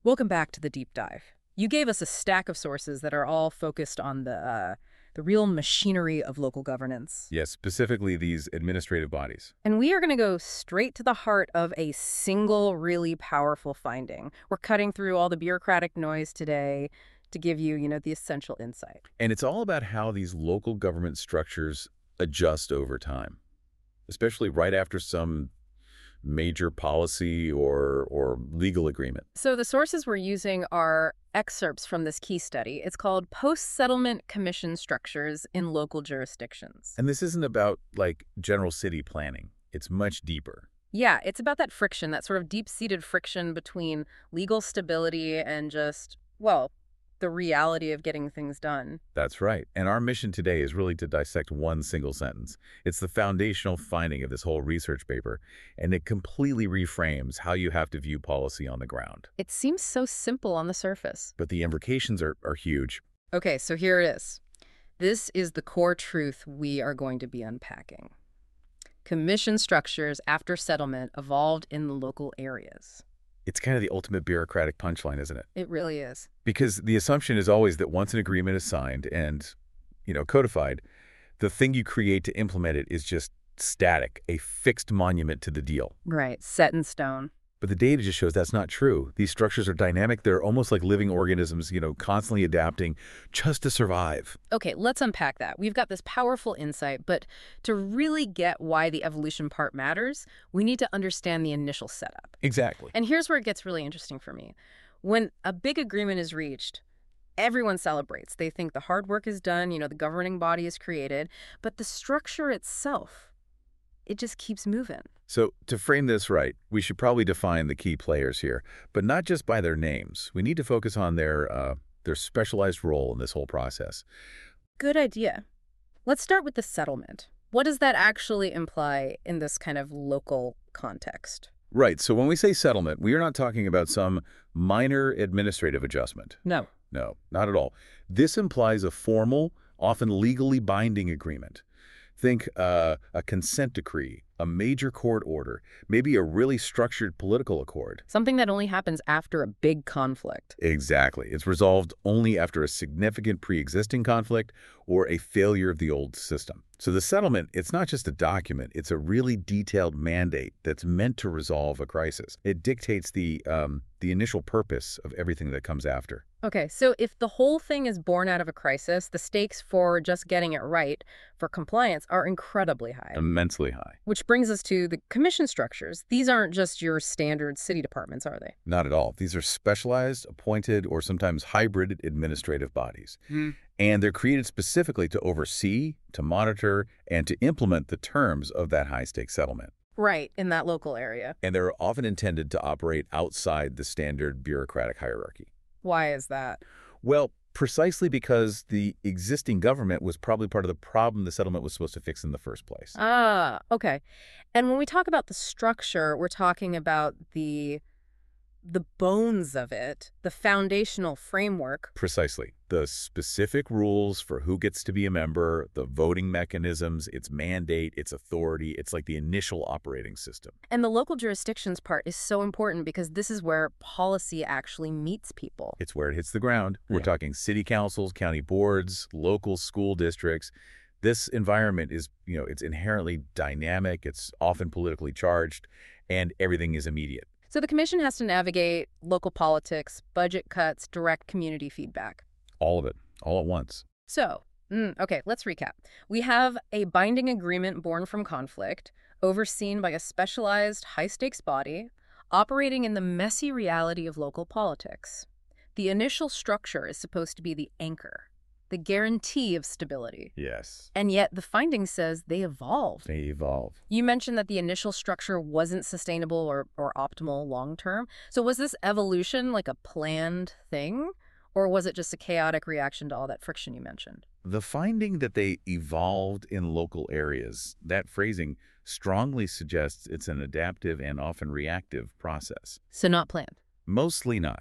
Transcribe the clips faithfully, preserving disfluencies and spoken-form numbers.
Welcome back to the deep dive. You gave us a stack of sources that are all focused on the uh, the real machinery of local governance. Yes, specifically these administrative bodies. And we are going to go straight to the heart of a single really powerful finding. We're cutting through all the bureaucratic noise today to give you, you know, the essential insight. And it's all about how these local government structures adjust over time, especially right after some major policy or, or legal agreement. So the sources we're using are excerpts from this key study. It's called Post-Settlement Commission Structures in Local Jurisdictions. And this isn't about, like, general city planning. It's much deeper. Yeah, it's about that friction, that sort of deep-seated friction between legal stability and just, well, the reality of getting things done. That's right. And our mission today is really to dissect one single sentence. It's the foundational finding of this whole research paper, and it completely reframes how you have to view policy on the ground. It seems so simple on the surface. But the implications are, are huge. Okay, so here it is. This is the core truth we are going to be unpacking. Commission structures after settlement evolved in the local areas. It's kind of the ultimate bureaucratic punchline, isn't it? It really is. Because the assumption is always that once an agreement is signed and, you know, codified, the thing you create to implement it is just static, a fixed monument to the deal. Right, set in stone. But the data just shows that's not true. These structures are dynamic. They're almost like living organisms, you know, constantly adapting just to survive. Okay, let's unpack that. We've got this powerful insight, but to really get why the evolution part matters, we need to understand the initial setup. Exactly. And here's where it gets really interesting for me. When a big agreement is reached, everyone celebrates. They think the hard work is done, you know, the governing body is created, but the structure itself, it just keeps moving. So to frame this right, we should probably define the key players here, but not just by their names. We need to focus on their, uh, their specialized role in this whole process. Good idea. Let's start with the settlement. What does that actually imply in this kind of local context? Right. So when we say settlement, we are not talking about some minor administrative adjustment. No. No, not at all. This implies a formal, often legally binding agreement. Think uh, a consent decree, a major court order, maybe a really structured political accord. Something that only happens after a big conflict. Exactly. It's resolved only after a significant pre-existing conflict or a failure of the old system. So the settlement, it's not just a document, it's a really detailed mandate that's meant to resolve a crisis. It dictates the, um, the initial purpose of everything that comes after. Okay, so if the whole thing is born out of a crisis, the stakes for just getting it right for compliance are incredibly high. Immensely high. Which brings us to the commission structures. These aren't just your standard city departments, are they? Not at all. These are specialized, appointed, or sometimes hybrid administrative bodies. Hmm. And they're created specifically to oversee, to monitor, and to implement the terms of that high-stakes settlement. Right, in that local area. And they're often intended to operate outside the standard bureaucratic hierarchy. Why is that? Well, precisely because the existing government was probably part of the problem the settlement was supposed to fix in the first place. Ah, okay. And when we talk about the structure, we're talking about the the bones of it, the foundational framework. Precisely. The specific rules for who gets to be a member, the voting mechanisms, its mandate, its authority, it's like the initial operating system. And the local jurisdictions part is so important because this is where policy actually meets people. It's where it hits the ground. We're Yeah. talking city councils, county boards, local school districts. This environment is, you know, it's inherently dynamic, it's often politically charged, and everything is immediate. So the commission has to navigate local politics, budget cuts, direct community feedback. All of it, all at once. So, mm, okay, let's recap. We have a binding agreement born from conflict, overseen by a specialized high-stakes body, operating in the messy reality of local politics. The initial structure is supposed to be the anchor, the guarantee of stability. Yes. And yet the finding says they evolved. They evolve. You mentioned that the initial structure wasn't sustainable or, or optimal long-term. So was this evolution like a planned thing? Or was it just a chaotic reaction to all that friction you mentioned? The finding that they evolved in local areas, that phrasing strongly suggests it's an adaptive and often reactive process. So not planned. Mostly not.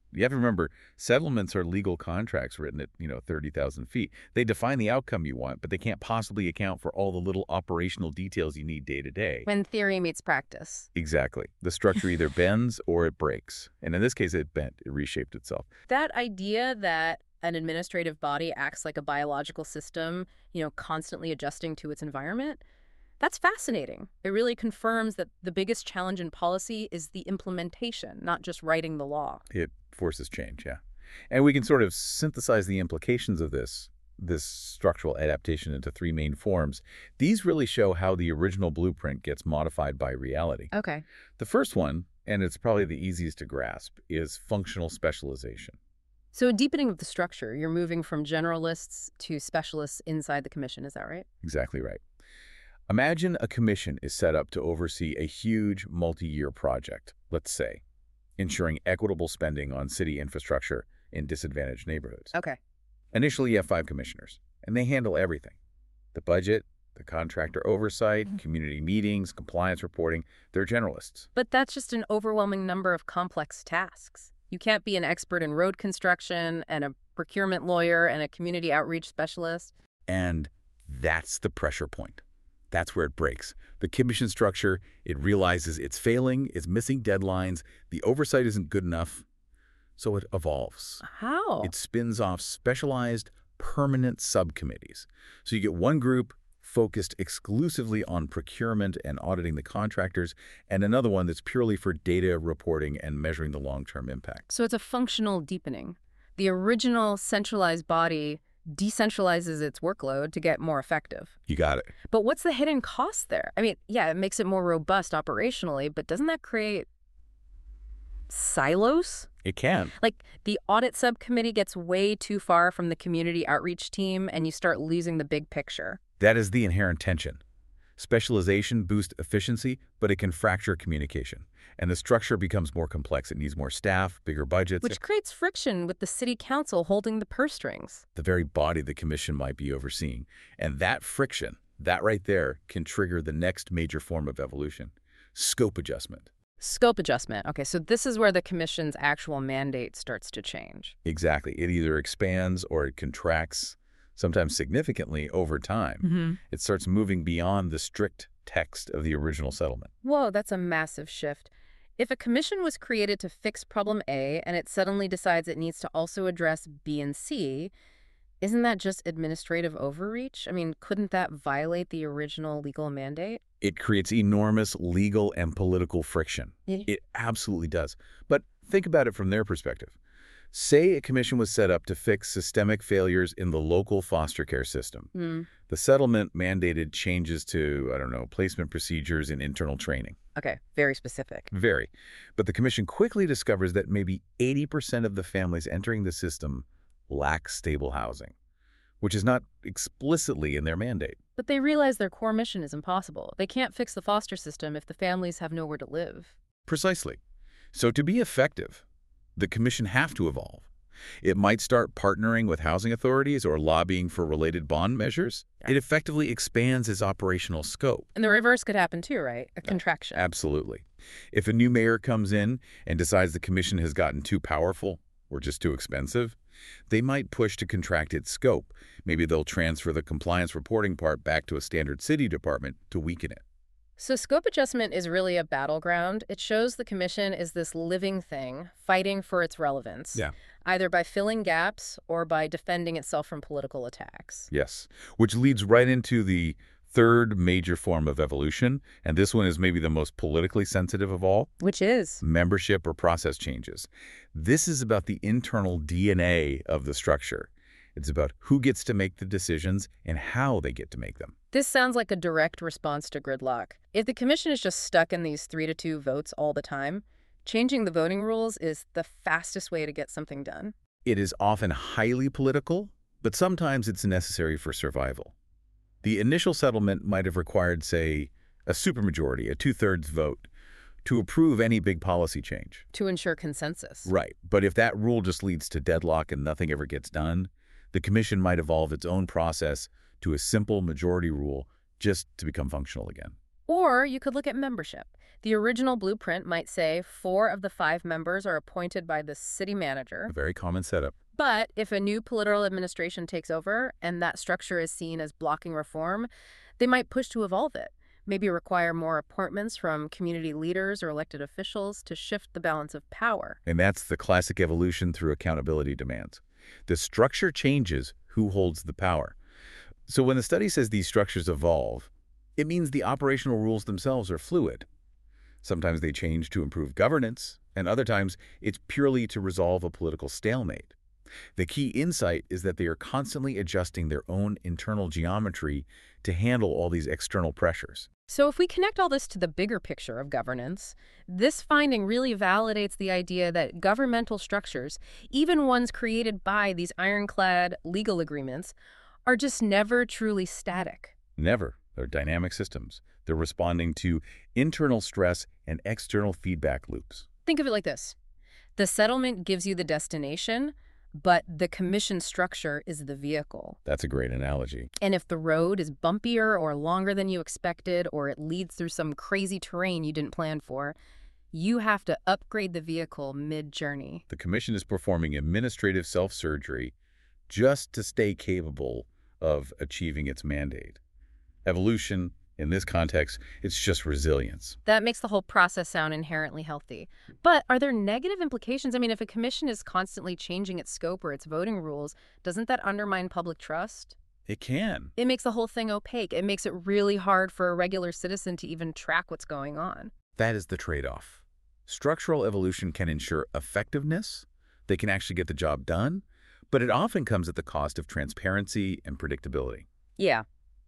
You have to remember, settlements are legal contracts written at, you know, thirty thousand feet. They define the outcome you want, but they can't possibly account for all the little operational details you need day to day. When theory meets practice. Exactly. The structure either bends or it breaks. And in this case, it bent. It reshaped itself. That idea that an administrative body acts like a biological system, you know, constantly adjusting to its environment, that's fascinating. It really confirms that the biggest challenge in policy is the implementation, not just writing the law. It forces change, yeah. And we can sort of synthesize the implications of this, this structural adaptation into three main forms. These really show how the original blueprint gets modified by reality. Okay. The first one, and it's probably the easiest to grasp, is functional specialization. So a deepening of the structure, you're moving from generalists to specialists inside the commission, is that right? Exactly right. Imagine a commission is set up to oversee a huge multi-year project, let's say, ensuring equitable spending on city infrastructure in disadvantaged neighborhoods. Okay. Initially, you have five commissioners, and they handle everything. The budget, the contractor oversight, community meetings, compliance reporting. They're generalists. But that's just an overwhelming number of complex tasks. You can't be an expert in road construction and a procurement lawyer and a community outreach specialist. And that's the pressure point. That's where it breaks. The commission structure, it realizes it's failing, it's missing deadlines, the oversight isn't good enough, so it evolves. How? It spins off specialized, permanent subcommittees. So you get one group focused exclusively on procurement and auditing the contractors, and another one that's purely for data reporting and measuring the long-term impact. So it's a functional deepening. The original centralized body decentralizes its workload to get more effective. You got it. But what's the hidden cost there? I mean, yeah, it makes it more robust operationally, but doesn't that create silos? It can. Like the audit subcommittee gets way too far from the community outreach team and you start losing the big picture. That is the inherent tension. Specialization boosts efficiency, but it can fracture communication. And the structure becomes more complex. It needs more staff, bigger budgets. Which creates friction with the city council holding the purse strings. The very body the commission might be overseeing. And that friction, that right there, can trigger the next major form of evolution, scope adjustment. Scope adjustment. Okay, so this is where the commission's actual mandate starts to change. Exactly. It either expands or it contracts, sometimes significantly over time. Mm-hmm. It starts moving beyond the strict text of the original settlement. Whoa, that's a massive shift. If a commission was created to fix problem A and it suddenly decides it needs to also address B and C, isn't that just administrative overreach? I mean, couldn't that violate the original legal mandate? It creates enormous legal and political friction. Yeah. It absolutely does. But think about it from their perspective. Say a commission was set up to fix systemic failures in the local foster care system. Mm. The settlement mandated changes to, I don't know, placement procedures and internal training. Okay, very specific. Very. But the commission quickly discovers that maybe eighty percent of the families entering the system lack stable housing, which is not explicitly in their mandate. But they realize their core mission is impossible. They can't fix the foster system if the families have nowhere to live. Precisely. So to be effective, the commission have to evolve. It might start partnering with housing authorities or lobbying for related bond measures. Yeah. It effectively expands its operational scope. And the reverse could happen too, right? A contraction. Absolutely. If a new mayor comes in and decides the commission has gotten too powerful or just too expensive, they might push to contract its scope. Maybe they'll transfer the compliance reporting part back to a standard city department to weaken it. So scope adjustment is really a battleground. It shows the commission is this living thing fighting for its relevance, Yeah. either by filling gaps or by defending itself from political attacks. Yes, which leads right into the third major form of evolution, and this one is maybe the most politically sensitive of all. Which is? Membership or process changes. This is about the internal D N A of the structure. It's about who gets to make the decisions and how they get to make them. This sounds like a direct response to gridlock. If the commission is just stuck in these three to two votes all the time, changing the voting rules is the fastest way to get something done. It is often highly political, but sometimes it's necessary for survival. The initial settlement might have required, say, a supermajority, a two-thirds vote, to approve any big policy change. To ensure consensus. Right. But if that rule just leads to deadlock and nothing ever gets done, the commission might evolve its own process to a simple majority rule just to become functional again. Or you could look at membership. The original blueprint might say four of the five members are appointed by the city manager. A very common setup. But if a new political administration takes over and that structure is seen as blocking reform, they might push to evolve it, maybe require more appointments from community leaders or elected officials to shift the balance of power. And that's the classic evolution through accountability demands. The structure changes who holds the power. So when the study says these structures evolve, it means the operational rules themselves are fluid. Sometimes they change to improve governance, and other times it's purely to resolve a political stalemate. The key insight is that they are constantly adjusting their own internal geometry to handle all these external pressures. So if we connect all this to the bigger picture of governance, this finding really validates the idea that governmental structures, even ones created by these ironclad legal agreements, are just never truly static. Never. They're dynamic systems. They're responding to internal stress and external feedback loops. Think of it like this. The settlement gives you the destination, but the commission structure is the vehicle. That's a great analogy. And if the road is bumpier or longer than you expected, or it leads through some crazy terrain you didn't plan for, you have to upgrade the vehicle mid-journey. The commission is performing administrative self-surgery just to stay capable of achieving its mandate. Evolution, in this context, it's just resilience. That makes the whole process sound inherently healthy. But are there negative implications? I mean, if a commission is constantly changing its scope or its voting rules, doesn't that undermine public trust? It can. It makes the whole thing opaque. It makes it really hard for a regular citizen to even track what's going on. That is the trade-off. Structural evolution can ensure effectiveness. They can actually get the job done, but it often comes at the cost of transparency and predictability. Yeah.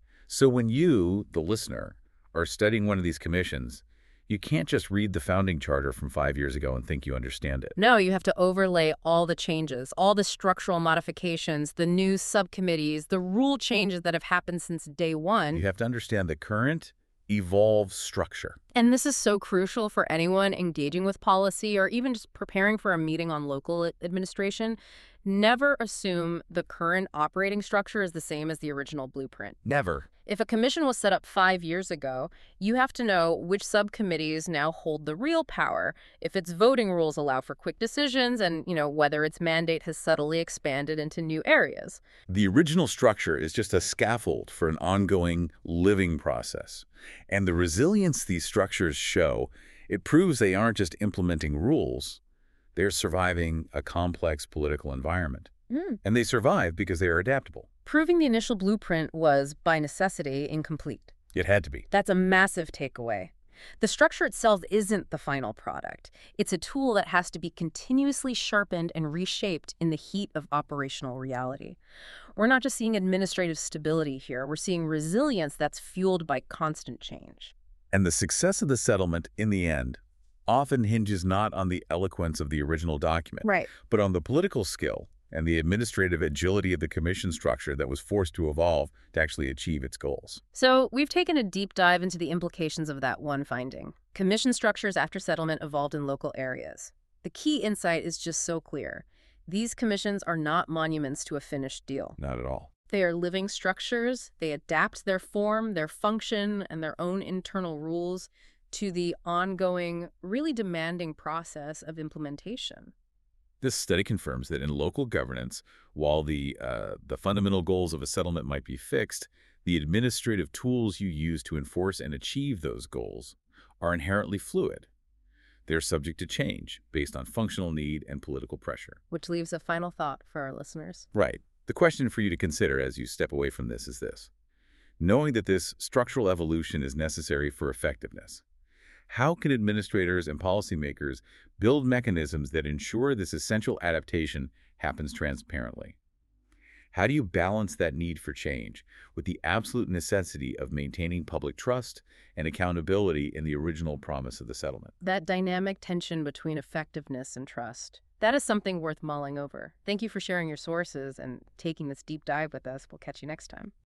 So when you, the listener, are studying one of these commissions, you can't just read the founding charter from five years ago and think you understand it. No, you have to overlay all the changes, all the structural modifications, the new subcommittees, the rule changes that have happened since day one. You have to understand the current, evolved structure. And this is so crucial for anyone engaging with policy or even just preparing for a meeting on local administration. Never assume the current operating structure is the same as the original blueprint. Never. If a commission was set up five years ago, you have to know which subcommittees now hold the real power, if its voting rules allow for quick decisions, and, you know, whether its mandate has subtly expanded into new areas. The original structure is just a scaffold for an ongoing living process. And the resilience these structures show, it proves they aren't just implementing rules. They're surviving a complex political environment. Mm. And they survive because they are adaptable. Proving the initial blueprint was, by necessity, incomplete. It had to be. That's a massive takeaway. The structure itself isn't the final product. It's a tool that has to be continuously sharpened and reshaped in the heat of operational reality. We're not just seeing administrative stability here. We're seeing resilience that's fueled by constant change. And the success of the settlement, in the end, often hinges not on the eloquence of the original document, Right. but on the political skill and the administrative agility of the commission structure that was forced to evolve to actually achieve its goals. So we've taken a deep dive into the implications of that one finding. Commission structures after settlement evolved in local areas. The key insight is just so clear. These commissions are not monuments to a finished deal. Not at all. They are living structures. They adapt their form, their function, and their own internal rules to the ongoing, really demanding process of implementation. This study confirms that in local governance, while the, uh, the fundamental goals of a settlement might be fixed, the administrative tools you use to enforce and achieve those goals are inherently fluid. They're subject to change based on functional need and political pressure. Which leaves a final thought for our listeners. Right. The question for you to consider as you step away from this is this. Knowing that this structural evolution is necessary for effectiveness, how can administrators and policymakers build mechanisms that ensure this essential adaptation happens transparently? How do you balance that need for change with the absolute necessity of maintaining public trust and accountability in the original promise of the settlement? That dynamic tension between effectiveness and trust. That is something worth mulling over. Thank you for sharing your sources and taking this deep dive with us. We'll catch you next time.